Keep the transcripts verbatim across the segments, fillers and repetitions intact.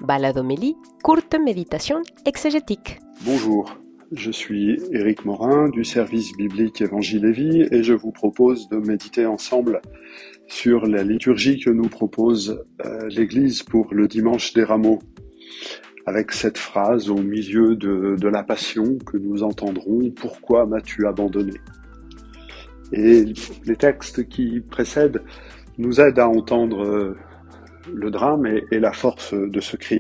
Baladomélie, courte méditation exégétique. Bonjour, je suis Éric Morin du service biblique Évangile et Vie et je vous propose de méditer ensemble sur la liturgie que nous propose euh, l'Église pour le dimanche des Rameaux, avec cette phrase au milieu de, de la Passion que nous entendrons « Pourquoi m'as-tu abandonné ?» Et les textes qui précèdent nous aident à entendre euh, le drame et, et la force de ce cri.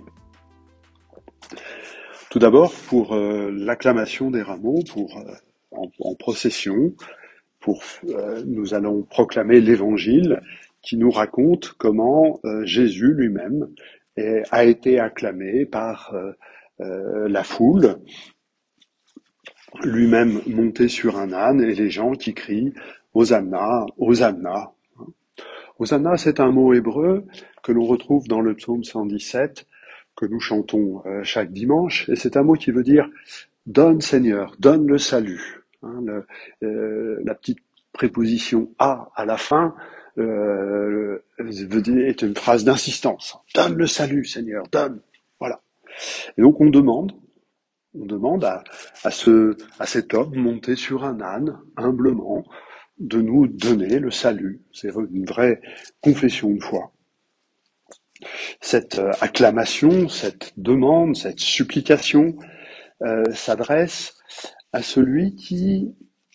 Tout d'abord, pour euh, l'acclamation des rameaux, pour euh, en, en procession, pour euh, nous allons proclamer l'Évangile qui nous raconte comment euh, Jésus lui-même est, a été acclamé par euh, euh, la foule, lui-même monté sur un âne, et les gens qui crient « Hosanna, Hosanna ». Hosanna, c'est un mot hébreu que l'on retrouve dans le psaume cent dix-sept, que nous chantons euh, chaque dimanche, et c'est un mot qui veut dire « donne Seigneur, donne le salut ». Hein, le, euh, la petite préposition « a » à la fin euh, veut dire, est une phrase d'insistance. « Donne le salut Seigneur, donne ». Voilà. Et donc on demande, on demande à, à, ce, à cet homme monté sur un âne, humblement, de nous donner le salut. C'est une vraie confession de foi. Cette acclamation, cette demande, cette supplication euh, s'adresse à celui qui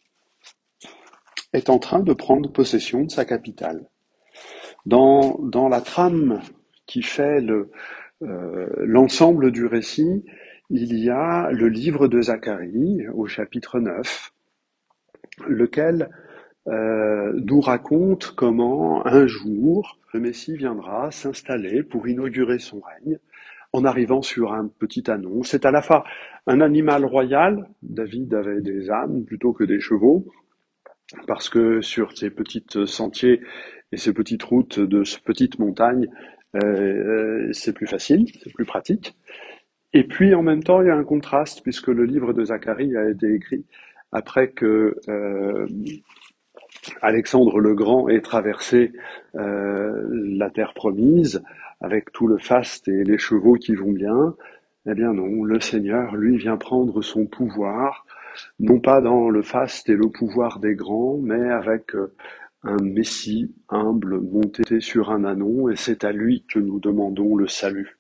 est en train de prendre possession de sa capitale. Dans, dans la trame qui fait le, euh, l'ensemble du récit, il y a le livre de Zacharie au chapitre neuf, lequel Euh, nous raconte comment un jour le Messie viendra s'installer pour inaugurer son règne en arrivant sur un petit ânon. C'est à la fois un animal royal, David avait des ânes plutôt que des chevaux, parce que sur ces petits sentiers et ces petites routes de ces petites montagnes, euh, c'est plus facile, c'est plus pratique. Et puis en même temps, il y a un contraste, puisque le livre de Zacharie a été écrit après que euh, Alexandre le Grand ait traversé euh, la terre promise avec tout le faste et les chevaux qui vont bien. Eh bien non, le Seigneur, lui, vient prendre son pouvoir, non pas dans le faste et le pouvoir des grands, mais avec euh, un Messie humble monté sur un ânon, et c'est à lui que nous demandons le salut.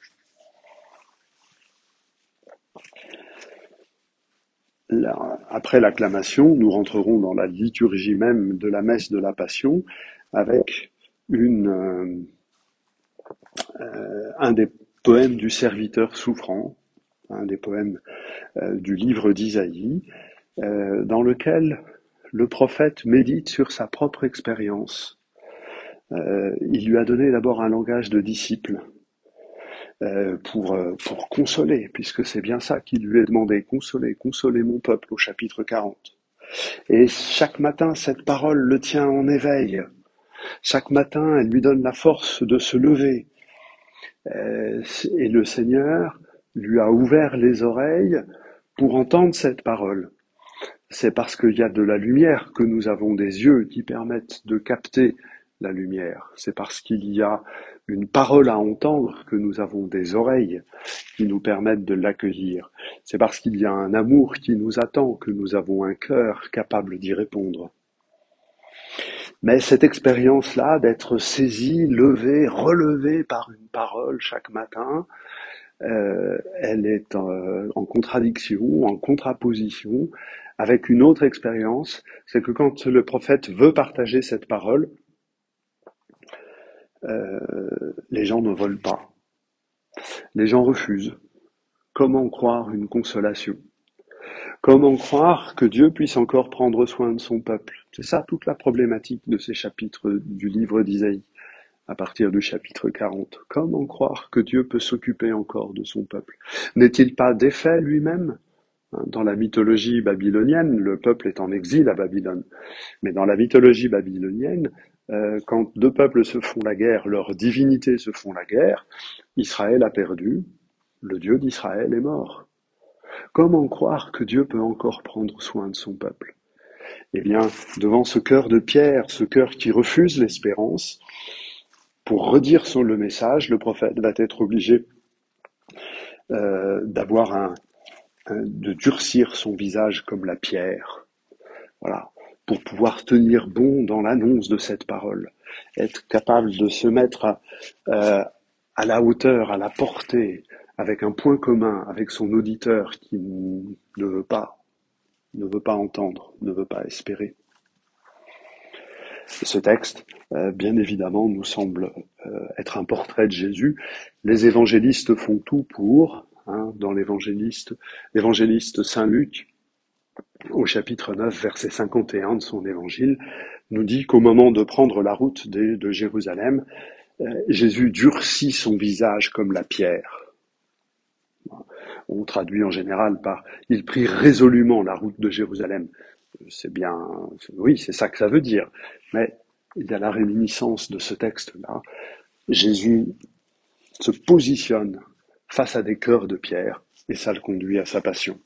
Là, après l'acclamation, nous rentrerons dans la liturgie même de la messe de la Passion avec une, euh, euh, un des poèmes du serviteur souffrant, un des poèmes euh, du livre d'Isaïe, euh, dans lequel le prophète médite sur sa propre expérience. Euh, il lui a donné d'abord un langage de disciple, Euh, pour, euh, pour consoler, puisque c'est bien ça qu'il lui est demandé, consoler, consoler mon peuple au chapitre quarante. Et chaque matin, cette parole le tient en éveil. Chaque matin, elle lui donne la force de se lever. Euh, et le Seigneur lui a ouvert les oreilles pour entendre cette parole. C'est parce qu'il y a de la lumière que nous avons des yeux qui permettent de capter la lumière. C'est parce qu'il y a une parole à entendre que nous avons des oreilles qui nous permettent de l'accueillir. C'est parce qu'il y a un amour qui nous attend que nous avons un cœur capable d'y répondre. Mais cette expérience-là, d'être saisi, levé, relevé par une parole chaque matin, euh, elle est euh, en contradiction, en contraposition avec une autre expérience, c'est que quand le prophète veut partager cette parole, Euh, les gens ne veulent pas. Les gens refusent. Comment croire une consolation? Comment croire que Dieu puisse encore prendre soin de son peuple? C'est ça toute la problématique de ces chapitres du livre d'Isaïe, à partir du chapitre quarante. Comment croire que Dieu peut s'occuper encore de son peuple? N'est-il pas défait lui-même? Dans la mythologie babylonienne, le peuple est en exil à Babylone. Mais dans la mythologie babylonienne, Euh, quand deux peuples se font la guerre, leurs divinités se font la guerre, Israël a perdu, le Dieu d'Israël est mort. Comment croire que Dieu peut encore prendre soin de son peuple? Eh bien, devant ce cœur de pierre, ce cœur qui refuse l'espérance, pour redire son, le message, le prophète va être obligé euh, d'avoir un, un, de durcir son visage comme la pierre, voilà, pour pouvoir tenir bon dans l'annonce de cette parole, être capable de se mettre à, euh, à la hauteur, à la portée, avec un point commun, avec son auditeur qui ne veut pas, ne veut pas entendre, ne veut pas espérer. Ce texte, euh, bien évidemment, nous semble euh, être un portrait de Jésus. Les évangélistes font tout pour, hein, dans l'évangéliste, l'évangéliste Saint Luc, au chapitre neuf, verset cinquante et un de son évangile, nous dit qu'au moment de prendre la route de, de Jérusalem, euh, Jésus durcit son visage comme la pierre. On traduit en général par « il prit résolument la route de Jérusalem ». C'est bien, oui, c'est ça que ça veut dire. Mais il y a la réminiscence de ce texte-là. Jésus se positionne face à des cœurs de pierre et ça le conduit à sa passion.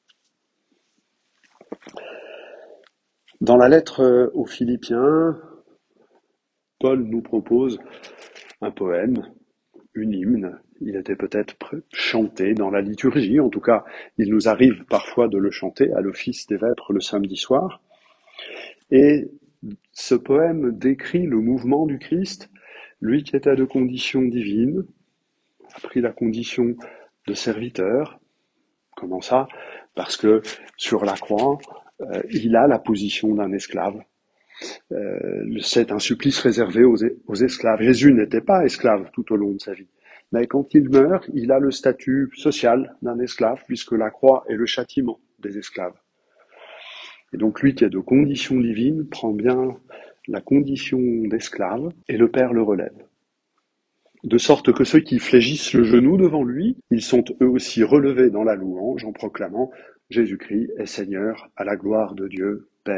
Dans la lettre aux Philippiens, Paul nous propose un poème, une hymne. Il était peut-être chanté dans la liturgie, en tout cas, il nous arrive parfois de le chanter à l'office des vêpres le samedi soir. Et ce poème décrit le mouvement du Christ, lui qui était de condition divine, a pris la condition de serviteur. Comment ça? Parce que sur la croix, euh, il a la position d'un esclave. Euh, c'est un supplice réservé aux, aux esclaves. Jésus n'était pas esclave tout au long de sa vie. Mais quand il meurt, il a le statut social d'un esclave, puisque la croix est le châtiment des esclaves. Et donc lui qui est de condition divine prend bien la condition d'esclave et le Père le relève. De sorte que ceux qui fléchissent le genou devant lui, ils sont eux aussi relevés dans la louange en proclamant « Jésus-Christ est Seigneur à la gloire de Dieu Père ».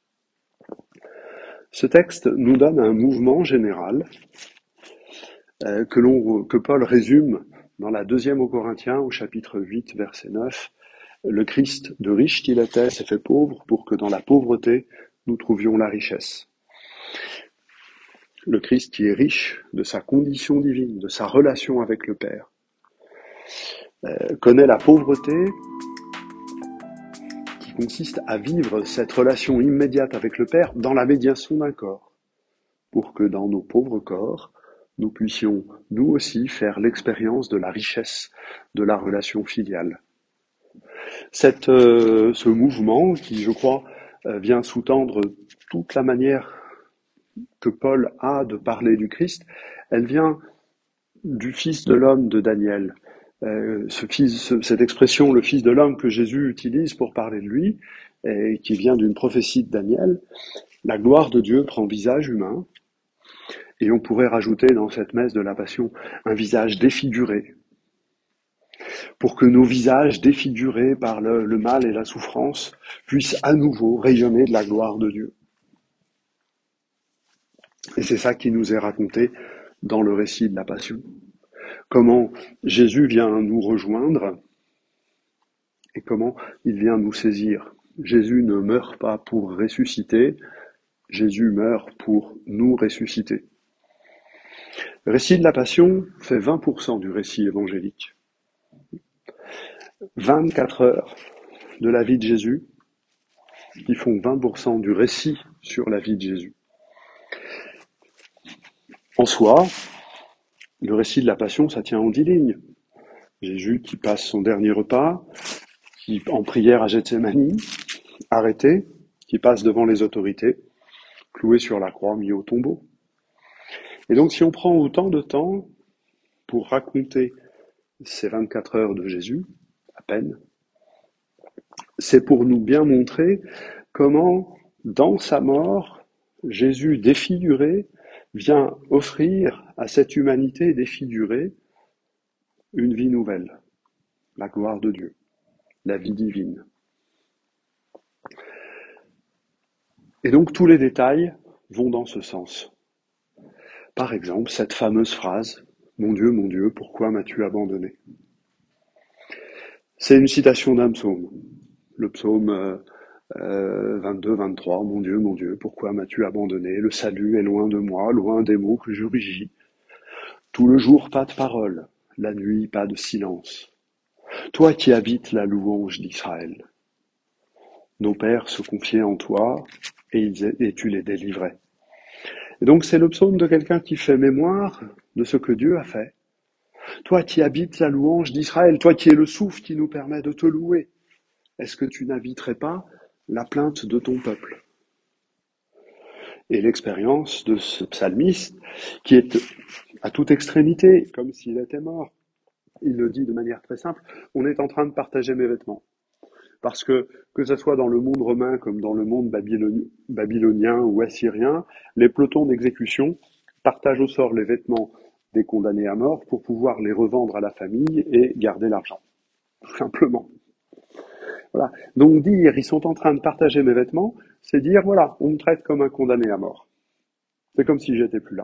Ce texte nous donne un mouvement général euh, que, l'on, que Paul résume dans la deuxième aux Corinthiens au chapitre huit, verset neuf. Le Christ, de riche qu'il était, s'est fait pauvre pour que dans la pauvreté, nous trouvions la richesse. Le Christ qui est riche de sa condition divine, de sa relation avec le Père, euh, connaît la pauvreté qui consiste à vivre cette relation immédiate avec le Père dans la médiation d'un corps, pour que dans nos pauvres corps, nous puissions nous aussi faire l'expérience de la richesse de la relation filiale. Cette, euh, ce mouvement qui, je crois, euh, vient sous-tendre toute la manière que Paul a de parler du Christ, elle vient du Fils de l'homme de Daniel. Euh, ce fils, ce, cette expression, le Fils de l'homme que Jésus utilise pour parler de lui, et qui vient d'une prophétie de Daniel, la gloire de Dieu prend visage humain, et on pourrait rajouter dans cette messe de la Passion un visage défiguré, pour que nos visages défigurés par le, le mal et la souffrance puissent à nouveau rayonner de la gloire de Dieu. Et c'est ça qui nous est raconté dans le récit de la Passion. Comment Jésus vient nous rejoindre et comment il vient nous saisir. Jésus ne meurt pas pour ressusciter, Jésus meurt pour nous ressusciter. Le récit de la Passion fait vingt pour cent du récit évangélique. vingt-quatre heures de la vie de Jésus qui font vingt pour cent du récit sur la vie de Jésus. En soi, le récit de la Passion, ça tient en dix lignes. Jésus qui passe son dernier repas, qui en prière à Gethsémani, arrêté, qui passe devant les autorités, cloué sur la croix, mis au tombeau. Et donc si on prend autant de temps pour raconter ces vingt-quatre heures de Jésus, à peine, c'est pour nous bien montrer comment, dans sa mort, Jésus défiguré vient offrir à cette humanité défigurée une vie nouvelle, la gloire de Dieu, la vie divine. Et donc tous les détails vont dans ce sens. Par exemple, cette fameuse phrase « Mon Dieu, mon Dieu, pourquoi m'as-tu abandonné ?» C'est une citation d'un psaume, le psaume euh, euh, vingt-deux vingt-trois, « Mon Dieu, mon Dieu, pourquoi m'as-tu abandonné? Le salut est loin de moi, loin des mots que je rugis. Tout le jour, pas de parole. la nuit, pas de silence. Toi qui habites la louange d'Israël. Nos pères se confiaient en toi et, ils, et tu les délivrais. Et donc c'est le psaume de quelqu'un qui fait mémoire de ce que Dieu a fait. Toi qui habites la louange d'Israël, toi qui es le souffle qui nous permet de te louer, est-ce que tu n'habiterais pas la plainte de ton peuple? Et l'expérience de ce psalmiste, qui est à toute extrémité, comme s'il était mort, il le dit de manière très simple, on est en train de partager mes vêtements. Parce que, que ce soit dans le monde romain comme dans le monde babylonien ou assyrien, les pelotons d'exécution partagent au sort les vêtements des condamnés à mort pour pouvoir les revendre à la famille et garder l'argent. Tout simplement. Voilà. Donc dire, ils sont en train de partager mes vêtements, c'est dire, voilà, on me traite comme un condamné à mort. C'est comme si j'étais plus là.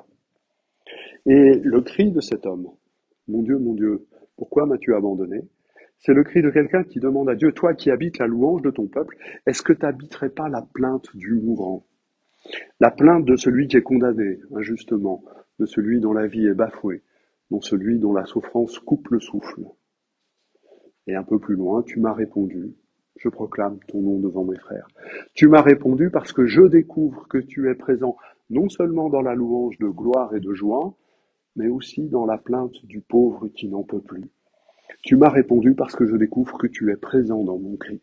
Et le cri de cet homme, mon Dieu, mon Dieu, pourquoi m'as-tu abandonné? C'est le cri de quelqu'un qui demande à Dieu, toi qui habites la louange de ton peuple, est-ce que tu n'habiterais pas la plainte du mourant? La plainte de celui qui est condamné injustement, de celui dont la vie est bafouée, dont celui dont la souffrance coupe le souffle. Et un peu plus loin, tu m'as répondu, je proclame ton nom devant mes frères. Tu m'as répondu parce que je découvre que tu es présent non seulement dans la louange de gloire et de joie, mais aussi dans la plainte du pauvre qui n'en peut plus. Tu m'as répondu parce que je découvre que tu es présent dans mon cri.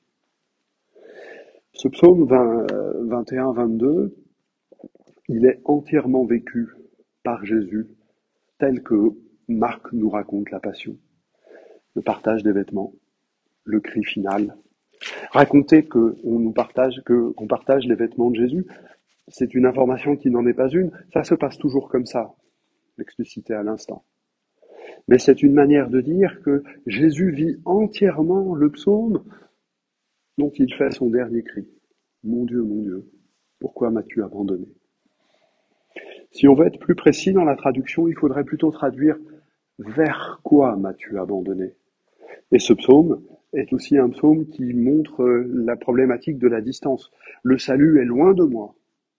Ce psaume vingt et un vingt-deux, il est entièrement vécu par Jésus, tel que Marc nous raconte la Passion. Le partage des vêtements, le cri final. Raconter qu'on nous partage, que, qu'on partage les vêtements de Jésus, c'est une information qui n'en est pas une. Ça se passe toujours comme ça, l'explicité à l'instant. Mais c'est une manière de dire que Jésus vit entièrement le psaume dont il fait son dernier cri. Mon Dieu, mon Dieu, pourquoi m'as-tu abandonné? Si on veut être plus précis dans la traduction, il faudrait plutôt traduire vers quoi m'as-tu abandonné? Et ce psaume est aussi un psaume qui montre la problématique de la distance. Le salut est loin de moi.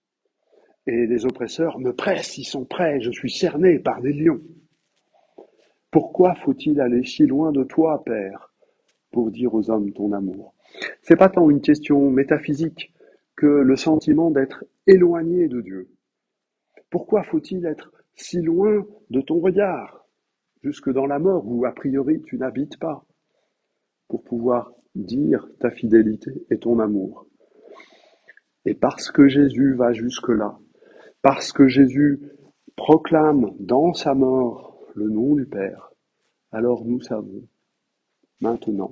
Et les oppresseurs me pressent, ils sont prêts, je suis cerné par des lions. Pourquoi faut-il aller si loin de toi, Père, pour dire aux hommes ton amour? C'est pas tant une question métaphysique que le sentiment d'être éloigné de Dieu. Pourquoi faut-il être si loin de ton regard, jusque dans la mort où a priori tu n'habites pas, pour pouvoir dire ta fidélité et ton amour? Et parce que Jésus va jusque-là, parce que Jésus proclame dans sa mort le nom du Père, alors nous savons maintenant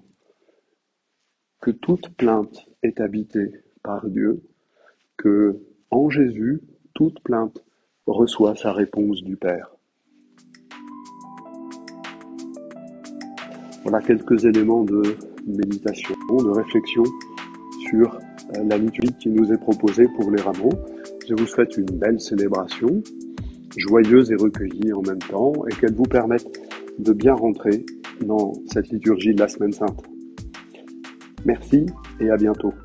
que toute plainte est habitée par Dieu, que en Jésus, toute plainte reçoit sa réponse du Père. Voilà quelques éléments de méditation, de réflexion sur la liturgie qui nous est proposée pour les rameaux. Je vous souhaite une belle célébration, joyeuse et recueillie en même temps, et qu'elle vous permette de bien rentrer dans cette liturgie de la Semaine Sainte. Merci et à bientôt.